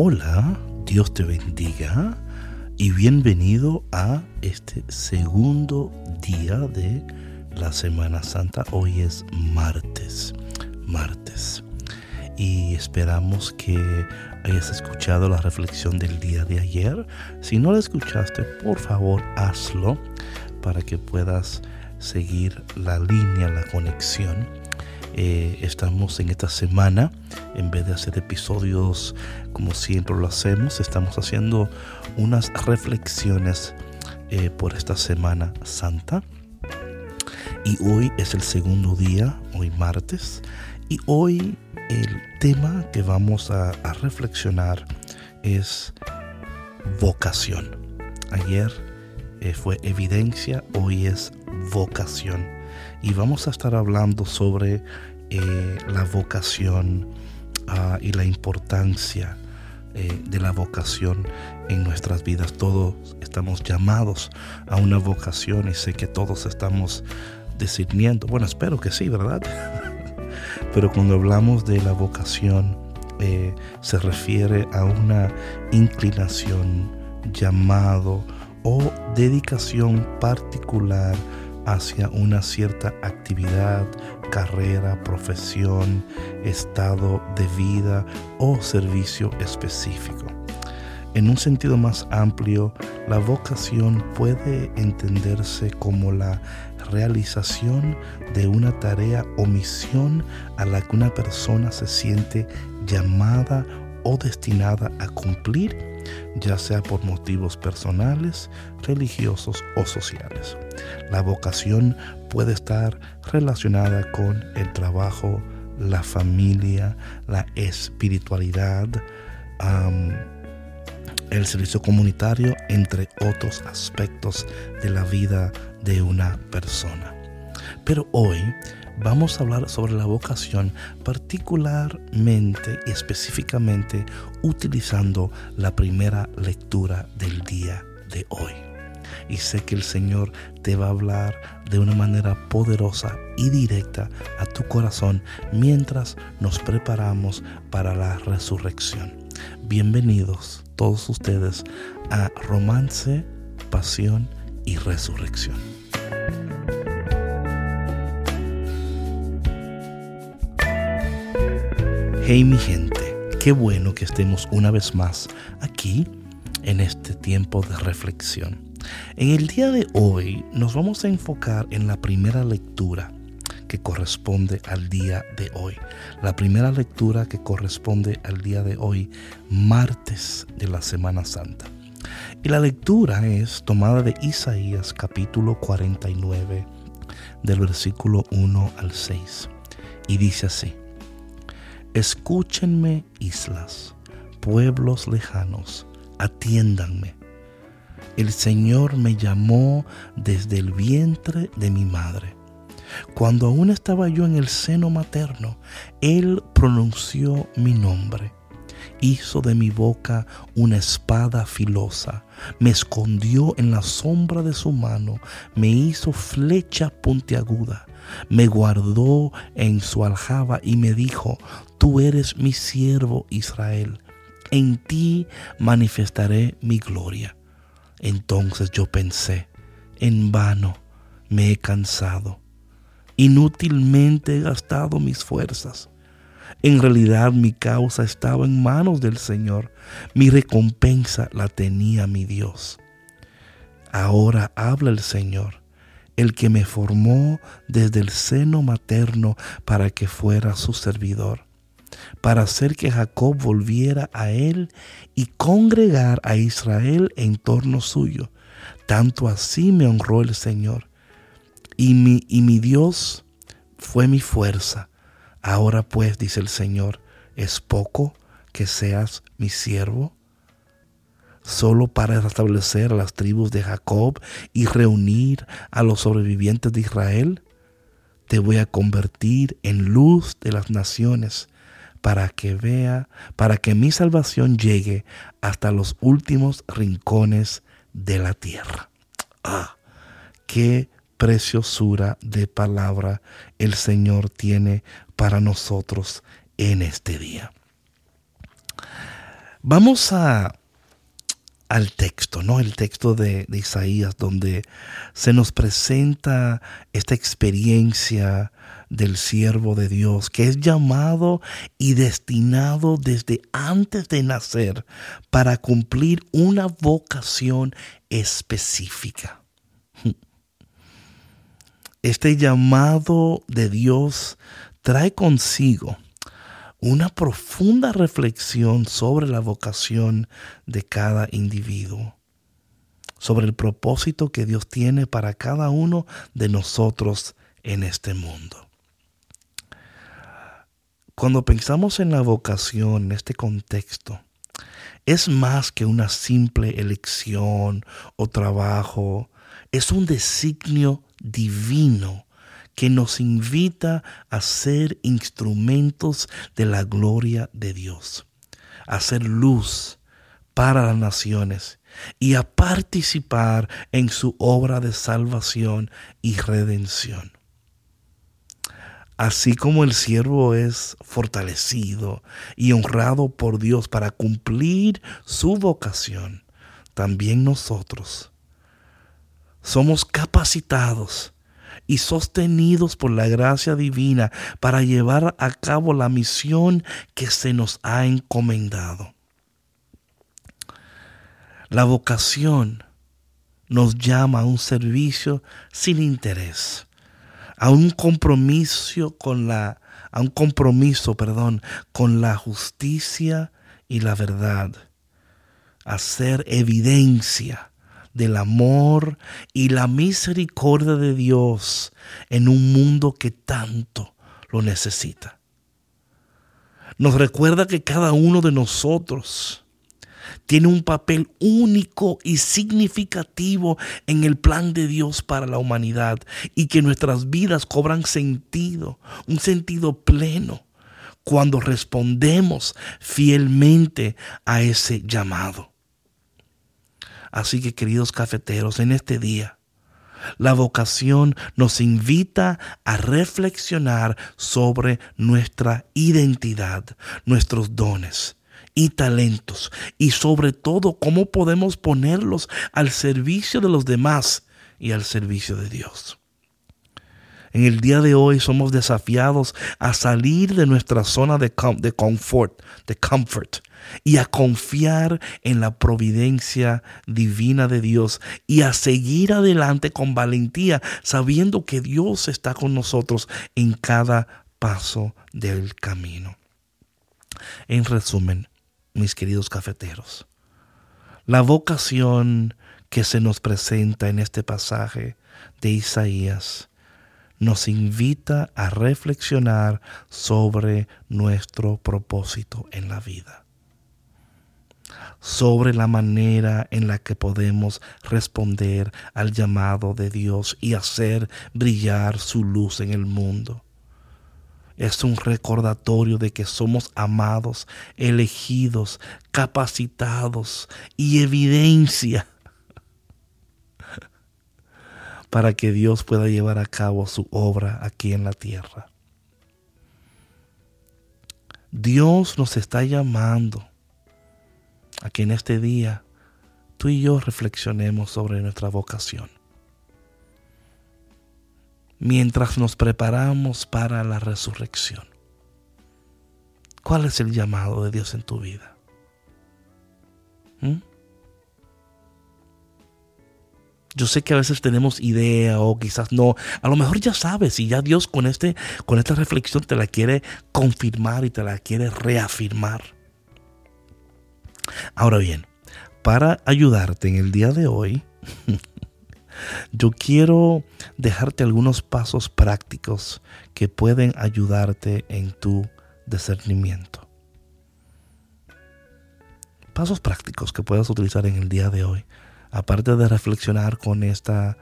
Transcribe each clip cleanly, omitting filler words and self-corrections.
Hola, Dios te bendiga y bienvenido a este segundo día de la Semana Santa. Hoy es martes y esperamos que hayas escuchado la reflexión del día de ayer. Si no la escuchaste, por favor hazlo para que puedas seguir la línea, la conexión. Estamos en esta semana, en vez de hacer episodios como siempre lo hacemos, estamos haciendo unas reflexiones por esta Semana Santa. Y hoy es el segundo día, hoy martes, y hoy el tema que vamos a reflexionar es vocación. Ayer fue evidencia, hoy es vocación. Y vamos a estar hablando sobre la vocación y la importancia de la vocación en nuestras vidas. Todos estamos llamados a una vocación y sé que todos estamos discerniendo. Bueno, espero que sí, ¿verdad? Pero cuando hablamos de la vocación se refiere a una inclinación, llamado o dedicación particular hacia una cierta actividad, carrera, profesión, estado de vida o servicio específico. En un sentido más amplio, la vocación puede entenderse como la realización de una tarea o misión a la que una persona se siente llamada o destinada a cumplir, ya sea por motivos personales, religiosos o sociales. La vocación puede estar relacionada con el trabajo, la familia, la espiritualidad, el servicio comunitario, entre otros aspectos de la vida de una persona. Pero hoy vamos a hablar sobre la vocación, particularmente y específicamente utilizando la primera lectura del día de hoy. Y sé que el Señor te va a hablar de una manera poderosa y directa a tu corazón mientras nos preparamos para la resurrección. Bienvenidos todos ustedes a Romance, Pasión y Resurrección. Hey mi gente, qué bueno que estemos una vez más aquí en este tiempo de reflexión. En el día de hoy nos vamos a enfocar en la primera lectura que corresponde al día de hoy. La primera lectura que corresponde al día de hoy, martes de la Semana Santa. Y la lectura es tomada de Isaías capítulo 49, del versículo 1 al 6. Y dice así: Escúchenme, islas, pueblos lejanos, atiéndanme. El Señor me llamó desde el vientre de mi madre. Cuando aún estaba yo en el seno materno, Él pronunció mi nombre. Hizo de mi boca una espada filosa. Me escondió en la sombra de su mano. Me hizo flecha puntiaguda. Me guardó en su aljaba y me dijo: Tú eres mi siervo Israel. En ti manifestaré mi gloria. Entonces yo pensé: en vano me he cansado. Inútilmente he gastado mis fuerzas. En realidad mi causa estaba en manos del Señor. Mi recompensa la tenía mi Dios. Ahora habla el Señor, el que me formó desde el seno materno para que fuera su servidor, para hacer que Jacob volviera a él y congregar a Israel en torno suyo. Tanto así me honró el Señor. Y mi Dios fue mi fuerza. Ahora pues, dice el Señor, ¿es poco que seas mi siervo? Solo para restablecer a las tribus de Jacob y reunir a los sobrevivientes de Israel. Te voy a convertir en luz de las naciones, para que mi salvación llegue hasta los últimos rincones de la tierra. Qué preciosura de palabra el Señor tiene para nosotros en este día. Vamos al texto, ¿no? El texto de Isaías, donde se nos presenta esta experiencia del siervo de Dios, que es llamado y destinado desde antes de nacer para cumplir una vocación específica. Este llamado de Dios trae consigo una profunda reflexión sobre la vocación de cada individuo, sobre el propósito que Dios tiene para cada uno de nosotros en este mundo. Cuando pensamos en la vocación en este contexto, es más que una simple elección o trabajo, es un designio divino que nos invita a ser instrumentos de la gloria de Dios, a ser luz para las naciones y a participar en su obra de salvación y redención. Así como el siervo es fortalecido y honrado por Dios para cumplir su vocación, también nosotros somos capacitados y sostenidos por la gracia divina para llevar a cabo la misión que se nos ha encomendado. La vocación nos llama a un servicio sin interés, a un compromiso con la justicia y la verdad, a ser evidencia del amor y la misericordia de Dios en un mundo que tanto lo necesita. Nos recuerda que cada uno de nosotros tiene un papel único y significativo en el plan de Dios para la humanidad y que nuestras vidas cobran sentido, un sentido pleno, cuando respondemos fielmente a ese llamado. Así que, queridos cafeteros, en este día, la vocación nos invita a reflexionar sobre nuestra identidad, nuestros dones y talentos, y sobre todo cómo podemos ponerlos al servicio de los demás y al servicio de Dios. En el día de hoy somos desafiados a salir de nuestra zona de confort, y a confiar en la providencia divina de Dios y a seguir adelante con valentía, sabiendo que Dios está con nosotros en cada paso del camino. En resumen, mis queridos cafeteros, la vocación que se nos presenta en este pasaje de Isaías nos invita a reflexionar sobre nuestro propósito en la vida, sobre la manera en la que podemos responder al llamado de Dios y hacer brillar su luz en el mundo. Es un recordatorio de que somos amados, elegidos, capacitados y evidencia para que Dios pueda llevar a cabo su obra aquí en la tierra. Dios nos está llamando a que en este día tú y yo reflexionemos sobre nuestra vocación. Mientras nos preparamos para la resurrección, ¿cuál es el llamado de Dios en tu vida? Yo sé que a veces tenemos idea o quizás no. A lo mejor ya sabes y ya Dios con esta reflexión te la quiere confirmar y te la quiere reafirmar. Ahora bien, para ayudarte en el día de hoy, yo quiero dejarte algunos pasos prácticos que pueden ayudarte en tu discernimiento. Pasos prácticos que puedas utilizar en el día de hoy. Aparte de reflexionar con este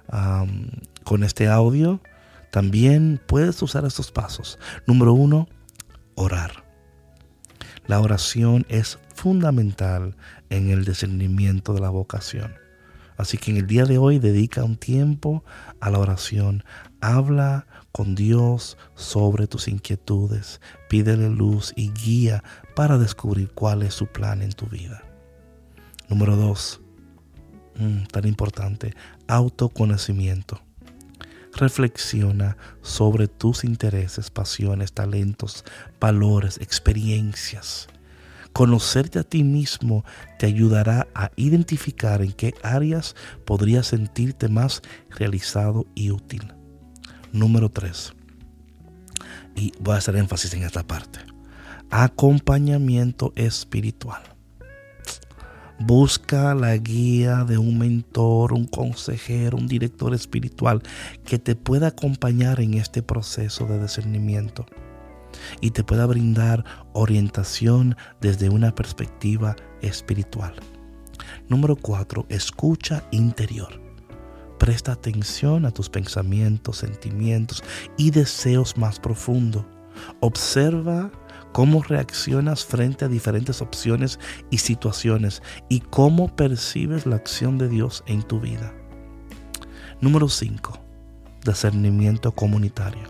audio, también puedes usar estos pasos. Número 1, orar. La oración es fundamental en el discernimiento de la vocación. Así que en el día de hoy dedica un tiempo a la oración. Habla con Dios sobre tus inquietudes. Pídele luz y guía para descubrir cuál es su plan en tu vida. Número 2, tan importante, autoconocimiento. Reflexiona sobre tus intereses, pasiones, talentos, valores, experiencias. Conocerte a ti mismo te ayudará a identificar en qué áreas podrías sentirte más realizado y útil. Número 3, y voy a hacer énfasis en esta parte, acompañamiento espiritual. Busca la guía de un mentor, un consejero, un director espiritual que te pueda acompañar en este proceso de discernimiento y te pueda brindar orientación desde una perspectiva espiritual. Número 4, escucha interior. Presta atención a tus pensamientos, sentimientos y deseos más profundos. Observa cómo reaccionas frente a diferentes opciones y situaciones y cómo percibes la acción de Dios en tu vida. Número 5, discernimiento comunitario.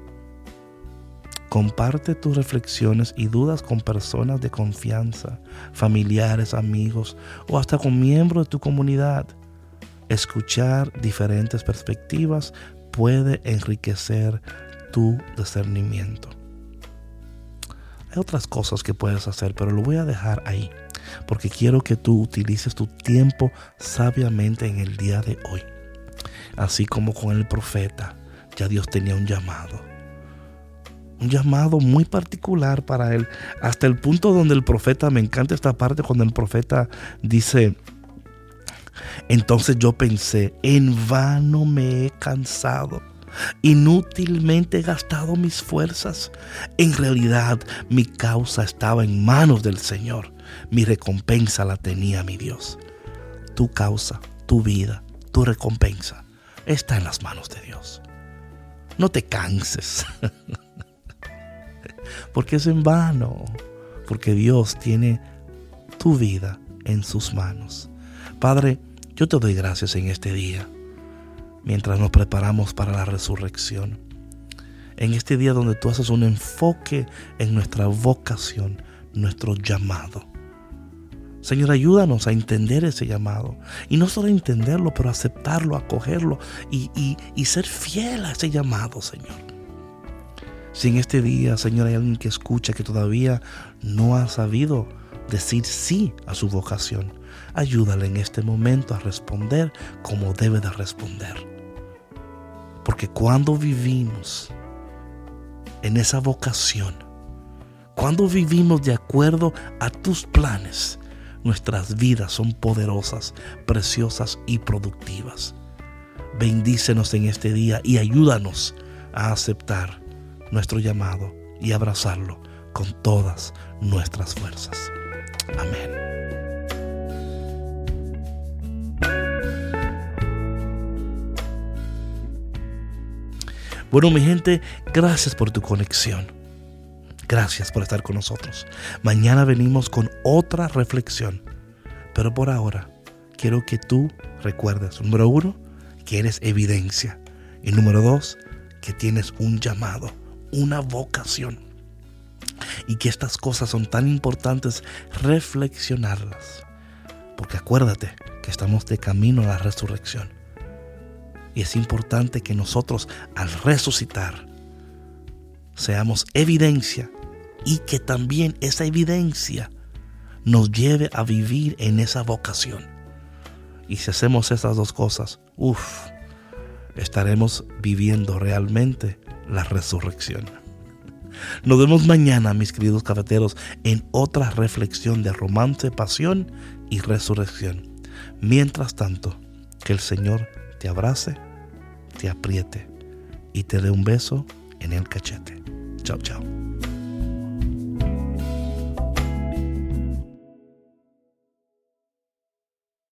Comparte tus reflexiones y dudas con personas de confianza, familiares, amigos o hasta con miembros de tu comunidad. Escuchar diferentes perspectivas puede enriquecer tu discernimiento. Hay otras cosas que puedes hacer, pero lo voy a dejar ahí porque quiero que tú utilices tu tiempo sabiamente en el día de hoy. Así como con el profeta, ya Dios tenía un llamado muy particular para él, hasta el punto donde el profeta, me encanta esta parte cuando el profeta dice: entonces yo pensé, en vano me he cansado, inútilmente he gastado mis fuerzas. En realidad mi causa estaba en manos del Señor, mi recompensa la tenía mi Dios. Tu causa, tu vida, tu recompensa está en las manos de Dios. No te canses, porque es en vano, porque Dios tiene tu vida en sus manos. Padre, yo te doy gracias en este día, mientras nos preparamos para la resurrección. En este día donde tú haces un enfoque en nuestra vocación, nuestro llamado. Señor, ayúdanos a entender ese llamado. Y no solo entenderlo, pero aceptarlo, acogerlo y ser fiel a ese llamado, Señor. Si en este día, Señor, hay alguien que escucha que todavía no ha sabido decir sí a su vocación, ayúdale en este momento a responder como debe de responder. Porque cuando vivimos en esa vocación, cuando vivimos de acuerdo a tus planes, nuestras vidas son poderosas, preciosas y productivas. Bendícenos en este día y ayúdanos a aceptar nuestro llamado y abrazarlo con todas nuestras fuerzas. Amén. Bueno, mi gente, gracias por tu conexión. Gracias por estar con nosotros. Mañana venimos con otra reflexión. Pero por ahora, quiero que tú recuerdes, número 1, que eres evidencia. Y número 2, que tienes un llamado, una vocación. Y que estas cosas son tan importantes reflexionarlas. Porque acuérdate que estamos de camino a la resurrección. Y es importante que nosotros, al resucitar, seamos evidencia y que también esa evidencia nos lleve a vivir en esa vocación. Y si hacemos esas dos cosas, estaremos viviendo realmente la resurrección. Nos vemos mañana, mis queridos cafeteros, en otra reflexión de romance, pasión y resurrección. Mientras tanto, que el Señor te abrace, te apriete y te dé un beso en el cachete. Chao, chao.